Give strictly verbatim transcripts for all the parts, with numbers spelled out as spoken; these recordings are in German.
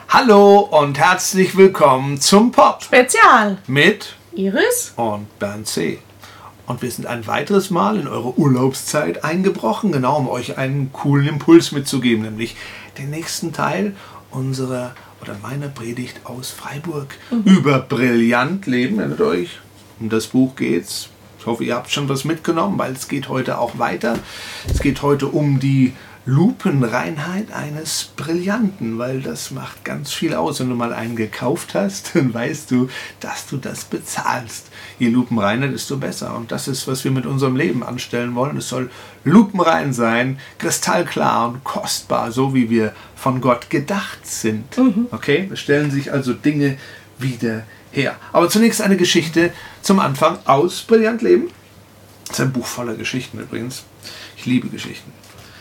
Hallo und herzlich willkommen zum Pop Spezial mit Iris und Bernd C. Und wir sind ein weiteres Mal in eure Urlaubszeit eingebrochen, genau um euch einen coolen Impuls mitzugeben, nämlich den nächsten Teil unserer oder meiner Predigt aus Freiburg mhm. über brillant leben. Erinnert euch, um das Buch geht's. Ich hoffe, ihr habt schon was mitgenommen, weil es geht heute auch weiter. Es geht heute um die Lupenreinheit eines Brillanten, weil das macht ganz viel aus. Wenn du mal einen gekauft hast, dann weißt du, dass du das bezahlst. Je lupenreiner, desto besser. Und das ist, was wir mit unserem Leben anstellen wollen. Es soll lupenrein sein, kristallklar und kostbar, so wie wir von Gott gedacht sind. Mhm. Okay? Es stellen sich also Dinge wieder her. Aber zunächst eine Geschichte zum Anfang aus Brillant Leben. Das ist ein Buch voller Geschichten übrigens. Ich liebe Geschichten.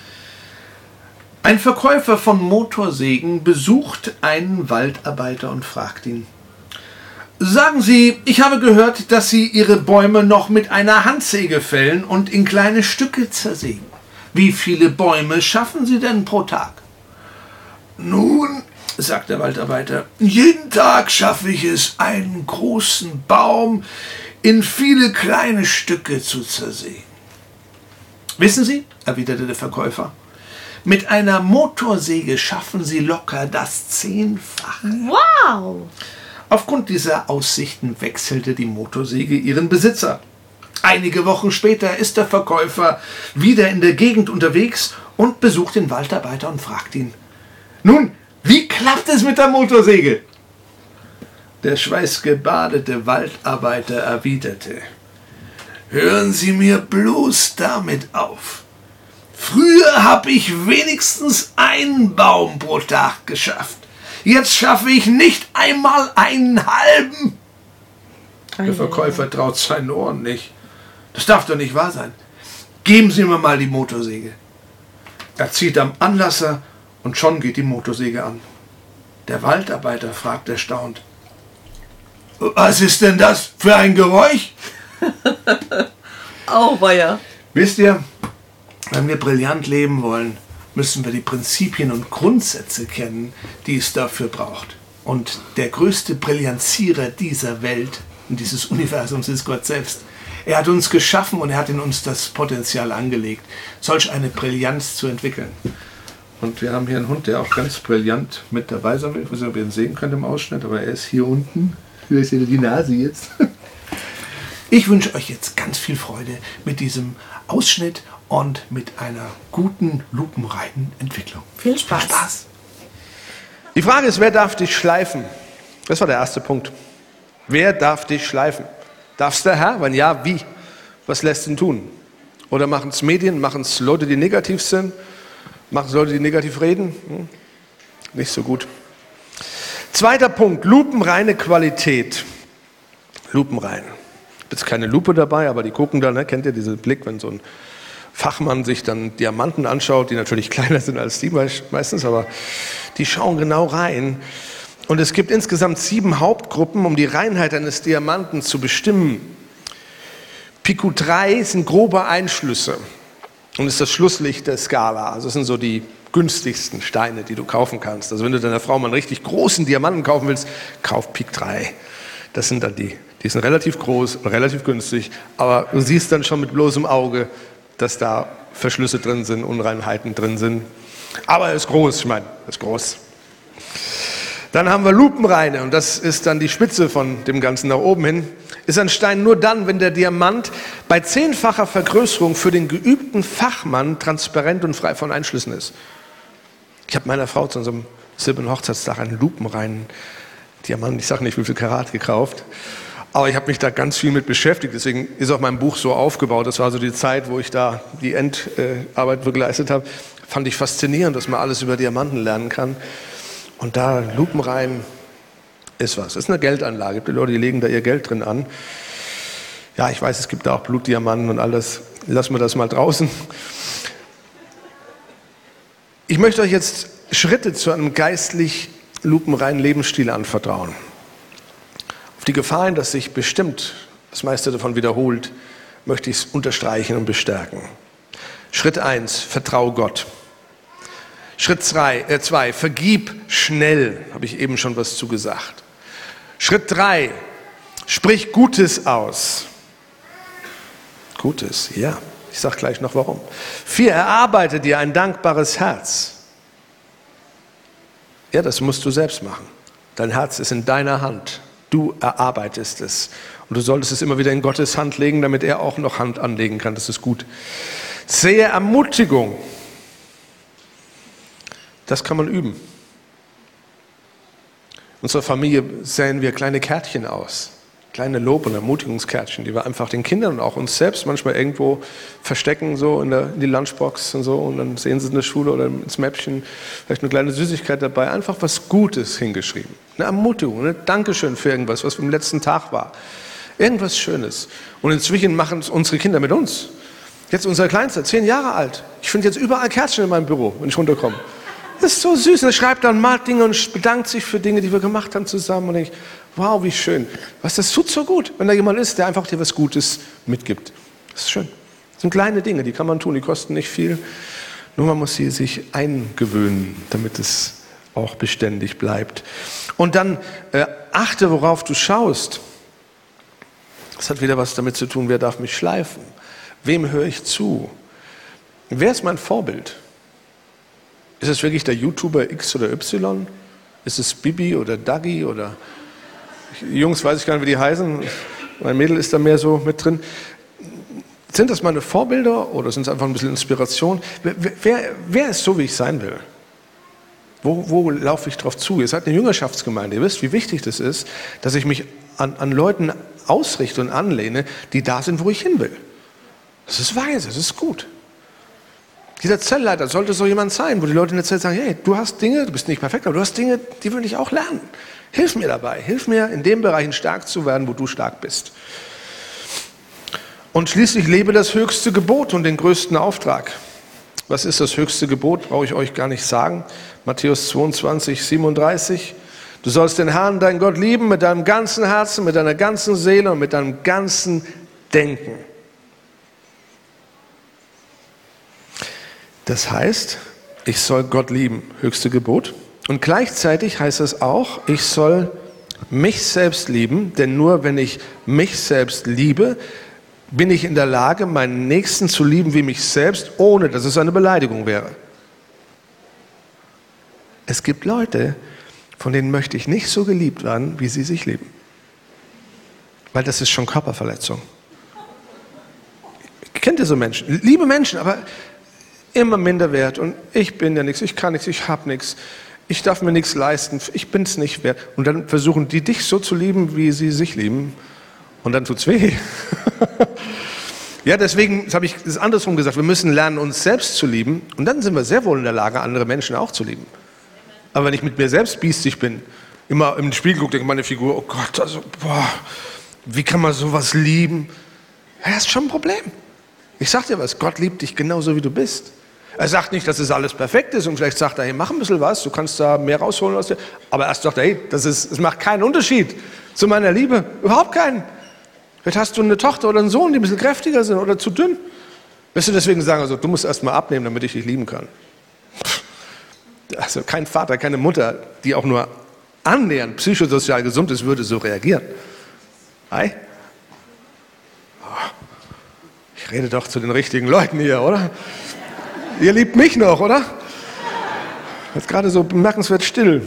Ein Verkäufer von Motorsägen besucht einen Waldarbeiter und fragt ihn: Sagen Sie, ich habe gehört, dass Sie Ihre Bäume noch mit einer Handsäge fällen und in kleine Stücke zersägen. Wie viele Bäume schaffen Sie denn pro Tag? Nun, sagt der Waldarbeiter, jeden Tag schaffe ich es, einen großen Baum in viele kleine Stücke zu zersägen. Wissen Sie, erwiderte der Verkäufer, mit einer Motorsäge schaffen Sie locker das Zehnfache. Wow! Aufgrund dieser Aussichten wechselte die Motorsäge ihren Besitzer. Einige Wochen später ist der Verkäufer wieder in der Gegend unterwegs und besucht den Waldarbeiter und fragt ihn: Nun, wie klappt es mit der Motorsäge? Der schweißgebadete Waldarbeiter erwiderte: Hören Sie mir bloß damit auf. Früher habe ich wenigstens einen Baum pro Tag geschafft. Jetzt schaffe ich nicht einmal einen halben. Der Verkäufer traut seinen Ohren nicht. Das darf doch nicht wahr sein. Geben Sie mir mal die Motorsäge. Er zieht am Anlasser und schon geht die Motorsäge an. Der Waldarbeiter fragt erstaunt: Was ist denn das für ein Geräusch? Auweia. Wisst ihr, wenn wir brillant leben wollen, müssen wir die Prinzipien und Grundsätze kennen, die es dafür braucht. Und der größte Brillanzierer dieser Welt und dieses Universums ist Gott selbst. Er hat uns geschaffen und er hat in uns das Potenzial angelegt, solch eine Brillanz zu entwickeln. Und wir haben hier einen Hund, der auch ganz brillant mit dabei sein will. Ich weiß nicht, ob ihr ihn sehen könnt im Ausschnitt, aber er ist hier unten. Hier ist die Nase jetzt. Ich wünsche euch jetzt ganz viel Freude mit diesem Ausschnitt und mit einer guten, lupenreinen Entwicklung. Viel Spaß. Viel Spaß. Die Frage ist, wer darf dich schleifen? Das war der erste Punkt. Wer darf dich schleifen? Darf es der Herr? Wenn ja, wie? Was lässt ihn tun? Oder machen es Medien, machen es Leute, die negativ sind? Machen es Leute, die negativ reden? Hm? Nicht so gut. Zweiter Punkt, lupenreine Qualität. Lupenrein. Ich habe jetzt keine Lupe dabei, aber die gucken da, ne? Kennt ihr diesen Blick, wenn so ein Fachmann sich dann Diamanten anschaut, die natürlich kleiner sind als die meistens, aber die schauen genau rein. Und es gibt insgesamt sieben Hauptgruppen, um die Reinheit eines Diamanten zu bestimmen. P Q drei sind grobe Einschlüsse und ist das Schlusslicht der Skala. Also das sind so die günstigsten Steine, die du kaufen kannst. Also wenn du deiner Frau mal einen richtig großen Diamanten kaufen willst, kauf P Q drei. Das sind dann die, die sind relativ groß und relativ günstig, aber du siehst dann schon mit bloßem Auge, dass da Verschlüsse drin sind, Unreinheiten drin sind. Aber er ist groß, ich meine, er ist groß. Dann haben wir lupenreine, und das ist dann die Spitze von dem Ganzen nach oben hin. Ist ein Stein nur dann, wenn der Diamant bei zehnfacher Vergrößerung für den geübten Fachmann transparent und frei von Einschlüssen ist. Ich habe meiner Frau zu unserem silbernen Hochzeitstag einen lupenreinen Diamant, ich sage nicht wie viel Karat, gekauft. Aber ich habe mich da ganz viel mit beschäftigt, deswegen ist auch mein Buch so aufgebaut. Das war so die Zeit, wo ich da die Endarbeit geleistet habe. Fand ich faszinierend, dass man alles über Diamanten lernen kann. Und da lupenrein ist was. Das ist eine Geldanlage. Es gibt die Leute, die legen da ihr Geld drin an. Ja, ich weiß, es gibt da auch Blutdiamanten und alles. Lassen wir das mal draußen. Ich möchte euch jetzt Schritte zu einem geistlich lupenreinen Lebensstil anvertrauen. Auf die Gefahr hin, dass sich bestimmt das meiste davon wiederholt, möchte ich es unterstreichen und bestärken. Schritt eins, vertraue Gott. Schritt zwei, äh zwei, vergib schnell, habe ich eben schon was zugesagt. Schritt drei, sprich Gutes aus. Gutes, ja, ich sage gleich noch warum. Vier, erarbeite dir ein dankbares Herz. Ja, das musst du selbst machen. Dein Herz ist in deiner Hand. Du erarbeitest es. Und du solltest es immer wieder in Gottes Hand legen, damit er auch noch Hand anlegen kann. Das ist gut. Sehe Ermutigung. Das kann man üben. In unserer Familie säen wir kleine Kärtchen aus. Kleine Lob- und Ermutigungskärtchen, die wir einfach den Kindern und auch uns selbst manchmal irgendwo verstecken, so in, der, in die Lunchbox und so. Und dann sehen sie in der Schule oder ins Mäppchen vielleicht eine kleine Süßigkeit dabei. Einfach was Gutes hingeschrieben. Eine Ermutigung, ein Dankeschön für irgendwas, was im letzten Tag war. Irgendwas Schönes. Und inzwischen machen es unsere Kinder mit uns. Jetzt unser Kleinster, zehn Jahre alt. Ich finde jetzt überall Kärtchen in meinem Büro, wenn ich runterkomme. Das ist so süß. Und er schreibt dann mal Dinge und bedankt sich für Dinge, die wir gemacht haben zusammen. Und ich, wow, wie schön. Was, das tut so gut, wenn da jemand ist, der einfach dir was Gutes mitgibt. Das ist schön. Das sind kleine Dinge, die kann man tun, die kosten nicht viel. Nur man muss sie sich eingewöhnen, damit es auch beständig bleibt. Und dann äh, achte, worauf du schaust. Das hat wieder was damit zu tun, wer darf mich schleifen? Wem höre ich zu? Wer ist mein Vorbild? Ist es wirklich der YouTuber X oder Y? Ist es Bibi oder Dagi oder Jungs, weiß ich gar nicht, wie die heißen. Mein Mädel ist da mehr so mit drin. Sind das meine Vorbilder oder sind es einfach ein bisschen Inspiration? Wer, wer, wer ist so, wie ich sein will? Wo, wo laufe ich drauf zu? Ihr seid eine Jüngerschaftsgemeinde. Ihr wisst, wie wichtig das ist, dass ich mich an, an Leuten ausrichte und anlehne, die da sind, wo ich hin will. Das ist weise, das ist gut. Dieser Zellleiter sollte so jemand sein, wo die Leute in der Zelle sagen, hey, du hast Dinge, du bist nicht perfekt, aber du hast Dinge, die will ich auch lernen. Hilf mir dabei, hilf mir in den Bereichen stark zu werden, wo du stark bist. Und schließlich lebe das höchste Gebot und den größten Auftrag. Was ist das höchste Gebot? Brauche ich euch gar nicht sagen. Matthäus zweiundzwanzig, siebenunddreißig. Du sollst den Herrn, deinen Gott, lieben mit deinem ganzen Herzen, mit deiner ganzen Seele und mit deinem ganzen Denken. Das heißt, ich soll Gott lieben, höchste Gebot. Und gleichzeitig heißt es auch, ich soll mich selbst lieben, denn nur wenn ich mich selbst liebe, bin ich in der Lage, meinen Nächsten zu lieben wie mich selbst, ohne dass es eine Beleidigung wäre. Es gibt Leute, von denen möchte ich nicht so geliebt werden, wie sie sich lieben. Weil das ist schon Körperverletzung. Kennt ihr so Menschen? Liebe Menschen, aber immer Minderwert und ich bin ja nichts, ich kann nichts, ich habe nichts, ich darf mir nichts leisten, ich bin es nicht wert. Und dann versuchen die dich so zu lieben, wie sie sich lieben und dann tut's weh. Ja, deswegen habe ich das andersrum gesagt, wir müssen lernen, uns selbst zu lieben und dann sind wir sehr wohl in der Lage, andere Menschen auch zu lieben. Aber wenn ich mit mir selbst biestig bin, immer im Spiegel gucke, denke meine Figur, oh Gott, also, boah, wie kann man sowas lieben? Ja, das ist schon ein Problem. Ich sag dir was, Gott liebt dich genauso, wie du bist. Er sagt nicht, dass es alles perfekt ist und vielleicht sagt er, hey, mach ein bisschen was, du kannst da mehr rausholen aus dir. Aber erst sagt er, hey, das, ist, das macht keinen Unterschied zu meiner Liebe. Überhaupt keinen. Vielleicht hast du eine Tochter oder einen Sohn, die ein bisschen kräftiger sind oder zu dünn. Wirst du deswegen sagen, also, du musst erst mal abnehmen, damit ich dich lieben kann. Also kein Vater, keine Mutter, die auch nur annähernd psychosozial gesund ist, würde so reagieren. Hi? Ich rede doch zu den richtigen Leuten hier, oder? Ihr liebt mich noch, oder? Jetzt gerade so bemerkenswert still.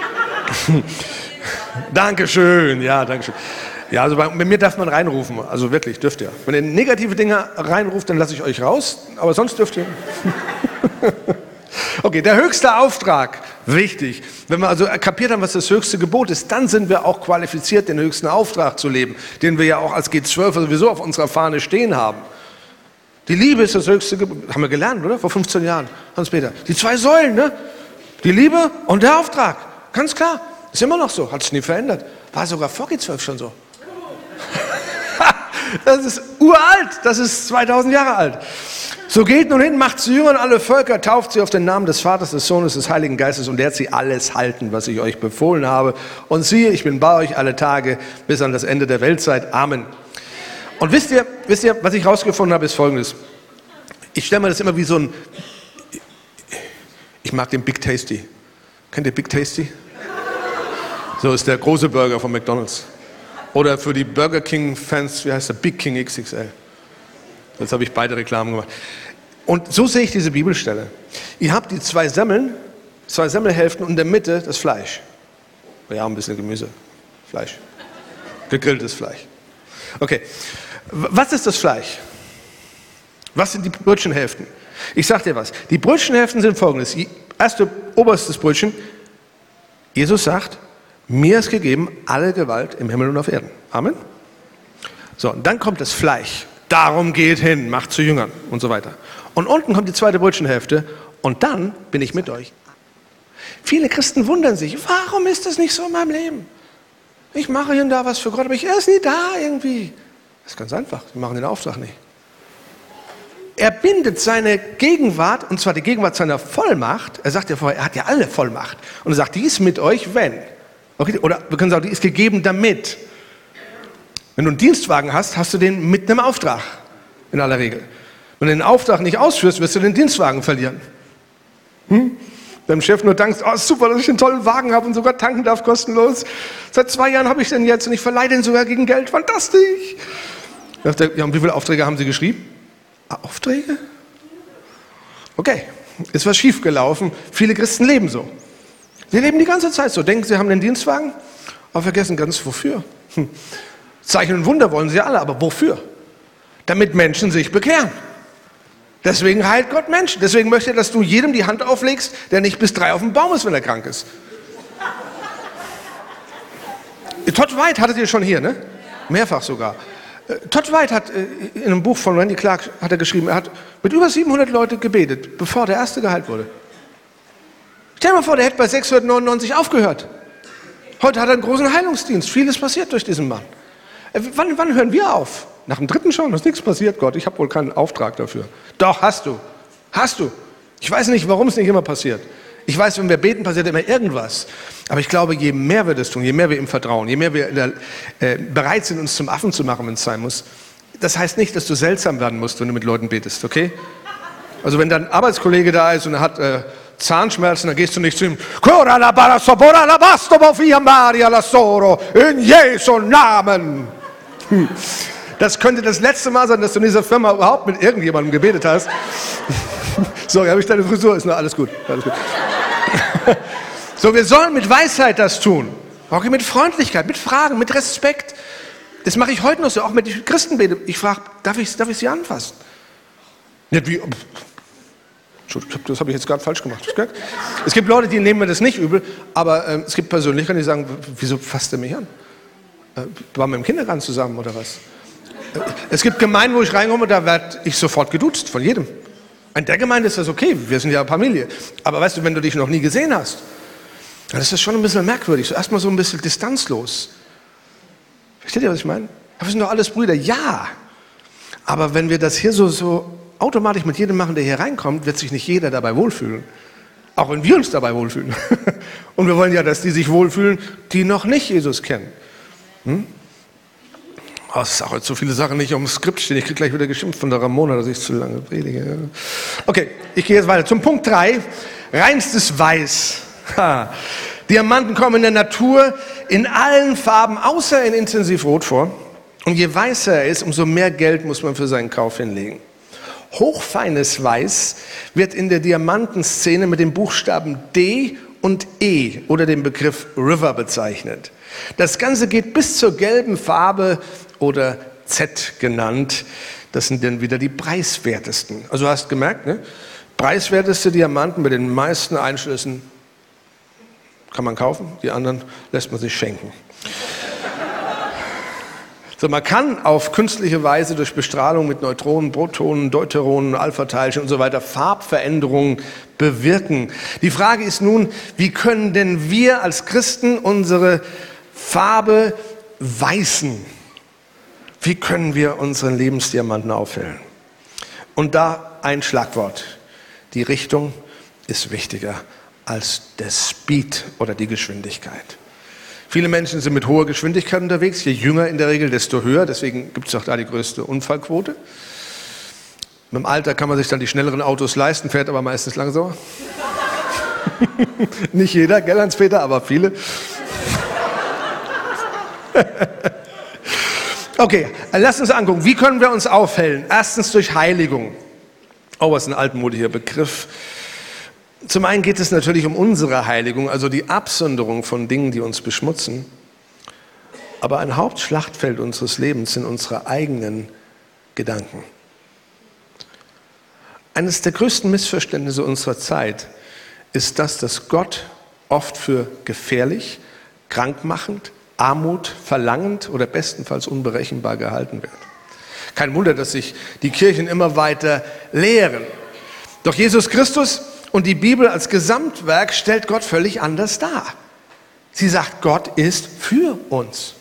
Dankeschön, ja, Dankeschön. Ja, also bei, bei mir darf man reinrufen, also wirklich, dürft ihr. Wenn ihr negative Dinge reinruft, dann lasse ich euch raus, aber sonst dürft ihr. Okay, der höchste Auftrag, wichtig. Wenn wir also kapiert haben, was das höchste Gebot ist, dann sind wir auch qualifiziert, den höchsten Auftrag zu leben, den wir ja auch als G zwölf sowieso auf unserer Fahne stehen haben. Die Liebe ist das höchste Gebot. Haben wir gelernt, oder? Vor fünfzehn Jahren, Hans-Peter. Die zwei Säulen, ne? Die Liebe und der Auftrag. Ganz klar. Ist immer noch so. Hat sich nie verändert. War sogar vor G zwölf schon so. Das ist uralt. Das ist zweitausend Jahre alt. So geht nun hin, macht zu Jüngern alle Völker, tauft sie auf den Namen des Vaters, des Sohnes, des Heiligen Geistes und lehrt sie alles halten, was ich euch befohlen habe. Und siehe, ich bin bei euch alle Tage bis an das Ende der Weltzeit. Amen. Und wisst ihr, wisst ihr, was ich rausgefunden habe, ist Folgendes. Ich stelle mir das immer wie so ein, Ich mag den Big Tasty. Kennt ihr Big Tasty? So ist der große Burger von McDonald's. Oder für die Burger King-Fans, wie heißt der? Big King X X L. Jetzt habe ich beide Reklamen gemacht. Und so sehe ich diese Bibelstelle. Ihr habt die zwei Semmeln, zwei Semmelhälften und in der Mitte das Fleisch. Ja, ein bisschen Gemüse. Fleisch. Gegrilltes Fleisch. Okay. Was ist das Fleisch? Was sind die Brötchenhälften? Ich sage dir was. Die Brötchenhälften sind folgendes. Erste, oberstes Brötchen. Jesus sagt, mir ist gegeben alle Gewalt im Himmel und auf Erden. Amen. So, und dann kommt das Fleisch. Darum geht hin, macht zu Jüngern und so weiter. Und unten kommt die zweite Brötchenhälfte und dann bin ich mit euch. Viele Christen wundern sich, warum ist das nicht so in meinem Leben? Ich mache hier und da was für Gott, aber ich er ist nie da irgendwie. Das ist ganz einfach, sie machen den Auftrag nicht. Er bindet seine Gegenwart, und zwar die Gegenwart seiner Vollmacht, er sagt ja vorher, er hat ja alle Vollmacht. Und er sagt, die ist mit euch, wenn. Okay, oder wir können sagen, die ist gegeben damit. Wenn du einen Dienstwagen hast, hast du den mit einem Auftrag, in aller Regel. Wenn du den Auftrag nicht ausführst, wirst du den Dienstwagen verlieren. Hm? Deinem Chef nur dankst, oh super, dass ich einen tollen Wagen habe und sogar tanken darf kostenlos. Seit zwei Jahren habe ich den jetzt und ich verleihe den sogar gegen Geld. Fantastisch. Ja, und wie viele Aufträge haben Sie geschrieben? Ah, Aufträge? Okay, ist was schiefgelaufen. Viele Christen leben so. Sie leben die ganze Zeit so. Denken, sie haben den Dienstwagen, aber vergessen ganz wofür. Hm. Zeichen und Wunder wollen sie alle, aber wofür? Damit Menschen sich bekehren. Deswegen heilt Gott Menschen. Deswegen möchte er, dass du jedem die Hand auflegst, der nicht bis drei auf dem Baum ist, wenn er krank ist. Todd White hattet ihr schon hier, ne? Mehrfach sogar. Todd White hat in einem Buch von Randy Clark hat er geschrieben, er hat mit über siebenhundert Leute gebetet, bevor der erste geheilt wurde. Stell dir mal vor, der hätte bei sechshundertneunundneunzig aufgehört. Heute hat er einen großen Heilungsdienst. Vieles passiert durch diesen Mann. Wann, wann hören wir auf? Nach dem dritten schon, ist nichts passiert, Gott. Ich habe wohl keinen Auftrag dafür. Doch, hast du. Hast du. Ich weiß nicht, warum es nicht immer passiert. Ich weiß, wenn wir beten, passiert immer irgendwas. Aber ich glaube, je mehr wir das tun, je mehr wir ihm vertrauen, je mehr wir der, äh, bereit sind, uns zum Affen zu machen, wenn es sein muss. Das heißt nicht, dass du seltsam werden musst, wenn du mit Leuten betest, okay? Also wenn dein Arbeitskollege da ist und er hat äh, Zahnschmerzen, dann gehst du nicht zu ihm, in Jesu Namen. Hm. Das könnte das letzte Mal sein, dass du in dieser Firma überhaupt mit irgendjemandem gebetet hast. Sorry, habe ich deine Frisur? Ist noch alles gut. Alles gut. So, wir sollen mit Weisheit das tun. Auch mit Freundlichkeit, mit Fragen, mit Respekt. Das mache ich heute noch so, auch mit den Christen bete. Ich frage, darf ich, darf ich sie anfassen? Nicht wie, das habe ich jetzt gerade falsch gemacht. Es gibt Leute, die nehmen mir das nicht übel, aber äh, es gibt Persönlichkeiten, die sagen, wieso fasst er mich an? Äh, waren wir im Kindergarten zusammen oder was? Äh, es gibt Gemeinden, wo ich reinkomme, da werde ich sofort geduzt, von jedem. In der Gemeinde ist das okay, wir sind ja Familie. Aber weißt du, wenn du dich noch nie gesehen hast, dann ist das schon ein bisschen merkwürdig. So erstmal so ein bisschen distanzlos. Versteht ihr, was ich meine? Wir sind doch alles Brüder. Ja, aber wenn wir das hier so, so automatisch mit jedem machen, der hier reinkommt, wird sich nicht jeder dabei wohlfühlen. Auch wenn wir uns dabei wohlfühlen. Und wir wollen ja, dass die sich wohlfühlen, die noch nicht Jesus kennen. Hm? Oh, es ist auch jetzt so viele Sachen nicht auf dem Skript stehen. Ich kriege gleich wieder geschimpft von der Ramona, dass ich zu lange predige. Okay, ich gehe jetzt weiter. Zum Punkt drei. Reinstes Weiß. Ha. Diamanten kommen in der Natur in allen Farben, außer in Intensivrot vor. Und je weißer er ist, umso mehr Geld muss man für seinen Kauf hinlegen. Hochfeines Weiß wird in der Diamantenszene mit den Buchstaben D und E oder dem Begriff River bezeichnet. Das Ganze geht bis zur gelben Farbe oder Z genannt. Das sind dann wieder die preiswertesten. Also du hast gemerkt, ne? Preiswerteste Diamanten mit den meisten Einschlüssen kann man kaufen, die anderen lässt man sich schenken. So, man kann auf künstliche Weise durch Bestrahlung mit Neutronen, Protonen, Deuteronen, Alpha-Teilchen und so weiter Farbveränderungen bewirken. Die Frage ist nun, wie können denn wir als Christen unsere Farbe weißen? Wie können wir unseren Lebensdiamanten aufhellen? Und da ein Schlagwort. Die Richtung ist wichtiger als der Speed oder die Geschwindigkeit. Viele Menschen sind mit hoher Geschwindigkeit unterwegs, je jünger in der Regel, desto höher, deswegen gibt es auch da die größte Unfallquote. Mit dem Alter kann man sich dann die schnelleren Autos leisten, fährt aber meistens langsamer. Nicht jeder, gell, Hans-Peter, aber viele. Okay, lass uns angucken, wie können wir uns aufhellen? Erstens durch Heiligung. Oh, was ein altmodiger Begriff. Zum einen geht es natürlich um unsere Heiligung, also die Absonderung von Dingen, die uns beschmutzen. Aber ein Hauptschlachtfeld unseres Lebens sind unsere eigenen Gedanken. Eines der größten Missverständnisse unserer Zeit ist das, dass Gott oft für gefährlich, krankmachend, Armut, verlangend oder bestenfalls unberechenbar gehalten wird. Kein Wunder, dass sich die Kirchen immer weiter leeren. Doch Jesus Christus und die Bibel als Gesamtwerk stellt Gott völlig anders dar. Sie sagt, Gott ist für uns.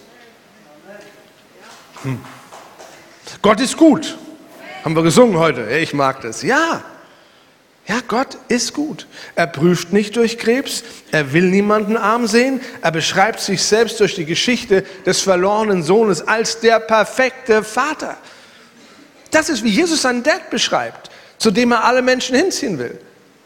Hm. Gott ist gut. Haben wir gesungen heute. Ich mag das. Ja. Ja, Gott ist gut. Er prüft nicht durch Krebs. Er will niemanden arm sehen. Er beschreibt sich selbst durch die Geschichte des verlorenen Sohnes als der perfekte Vater. Das ist, wie Jesus seinen Dad beschreibt, zu dem er alle Menschen hinziehen will.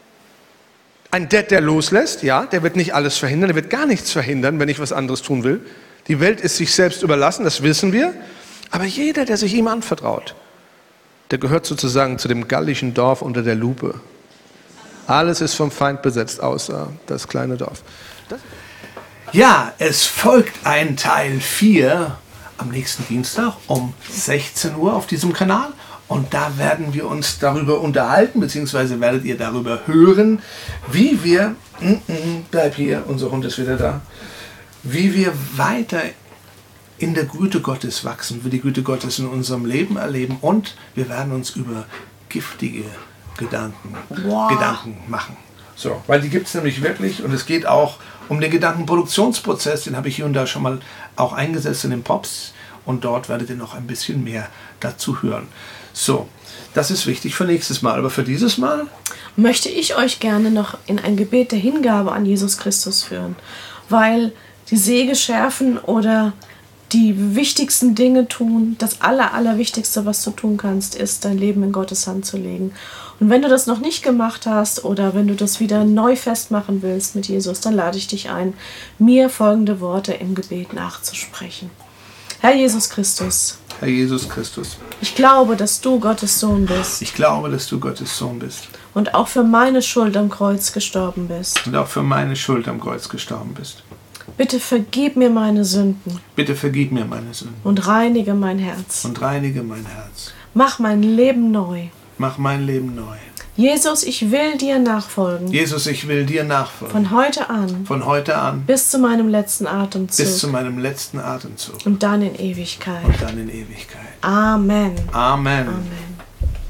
Ein Dad, der loslässt, ja, der wird nicht alles verhindern, der wird gar nichts verhindern, wenn ich was anderes tun will. Die Welt ist sich selbst überlassen, das wissen wir. Aber jeder, der sich ihm anvertraut, der gehört sozusagen zu dem gallischen Dorf unter der Lupe. Alles ist vom Feind besetzt, außer das kleine Dorf. Das ja, es folgt ein Teil vier am nächsten Dienstag um sechzehn Uhr auf diesem Kanal. Und da werden wir uns darüber unterhalten, beziehungsweise werdet ihr darüber hören, wie wir, mm, mm, bleib hier, unser Hund ist wieder da, wie wir weiter in der Güte Gottes wachsen, wie die Güte Gottes in unserem Leben erleben. Und wir werden uns über giftige Gedanken, wow. Gedanken machen. So, weil die gibt es nämlich wirklich und es geht auch um den Gedankenproduktionsprozess, den habe ich hier und da schon mal auch eingesetzt in den Pops und dort werdet ihr noch ein bisschen mehr dazu hören. So, das ist wichtig für nächstes Mal, aber für dieses Mal möchte ich euch gerne noch in ein Gebet der Hingabe an Jesus Christus führen, weil die Säge schärfen oder die wichtigsten Dinge tun, das Aller, Allerwichtigste, was du tun kannst, ist, dein Leben in Gottes Hand zu legen. Und wenn du das noch nicht gemacht hast oder wenn du das wieder neu festmachen willst mit Jesus, dann lade ich dich ein, mir folgende Worte im Gebet nachzusprechen. Herr Jesus Christus. Herr Jesus Christus. Ich glaube, dass du Gottes Sohn bist. Ich glaube, dass du Gottes Sohn bist. Und auch für meine Schuld am Kreuz gestorben bist. Und auch für meine Schuld am Kreuz gestorben bist. Bitte vergib mir meine Sünden. Bitte vergib mir meine Sünden. Und reinige mein Herz. Und reinige mein Herz. Mach mein Leben neu. Mach mein Leben neu. Jesus, ich will dir nachfolgen. Jesus, ich will dir nachfolgen. Von heute an. Von heute an. Bis zu meinem letzten Atemzug. Bis zu meinem letzten Atemzug. Und dann in Ewigkeit. Und dann in Ewigkeit. Amen. Amen. Amen.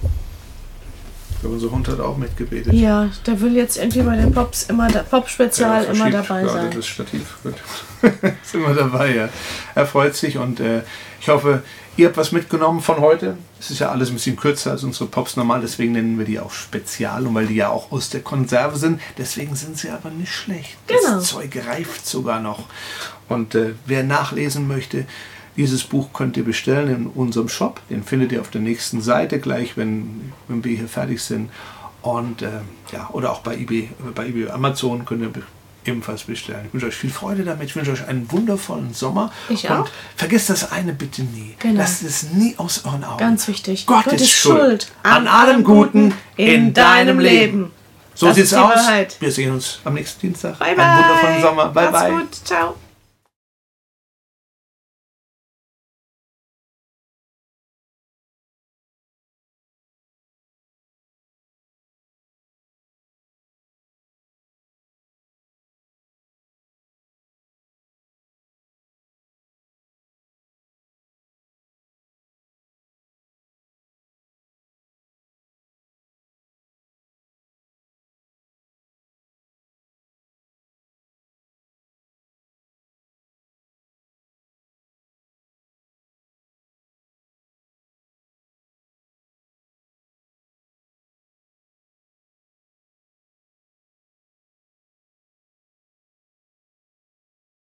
Unser Hund hat auch mitgebetet. Ja, der will jetzt irgendwie bei den Pops immer, Pop-Spezial ja, immer dabei sein. Das Stativ, gut. Ist immer dabei, ja. Er freut sich und äh, ich hoffe, ihr habt was mitgenommen von heute. Es ist ja alles ein bisschen kürzer als unsere Pops normal, deswegen nennen wir die auch Spezial und weil die ja auch aus der Konserve sind, deswegen sind sie aber nicht schlecht. Genau. Das Zeug reift sogar noch. Und äh, wer nachlesen möchte, dieses Buch könnt ihr bestellen in unserem Shop. Den findet ihr auf der nächsten Seite gleich, wenn, wenn wir hier fertig sind. Und äh, ja, oder auch bei eBay, bei eBay Amazon könnt ihr ebenfalls bestellen. Ich wünsche euch viel Freude damit. Ich wünsche euch einen wundervollen Sommer. Ich auch. Und vergesst das eine bitte nie. Genau. Lasst es nie aus euren Augen. Ganz wichtig. Gott, Gott ist schuld an allem Guten in deinem Leben. So das sieht's aus. Wahrheit. Wir sehen uns am nächsten Dienstag. Bye, bye. Einen wundervollen Sommer. Bye, Macht's bye. gut. Ciao.